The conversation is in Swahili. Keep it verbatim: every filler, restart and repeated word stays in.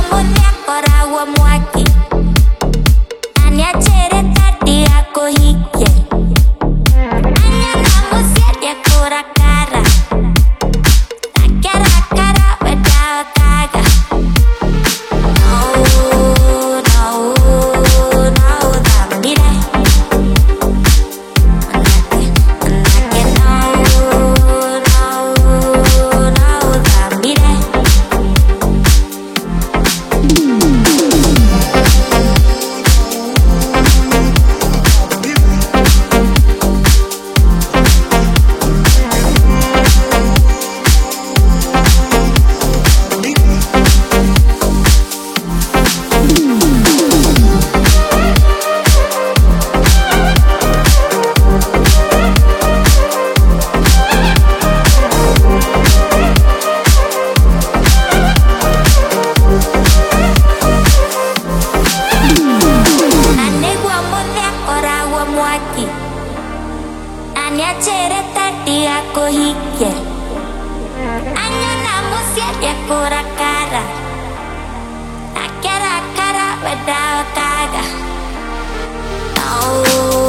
mulia kora wa mwaki. Aniachere tati yako hike. Anya na musia dia kora kara. Akara kara weda kaga. No, no, no, da mire. Anake, anake, no, no, no, da mire. Mwaki aniachere tati yako hike. Anya na musia dia kora kara. Akara kara weda kaga. No.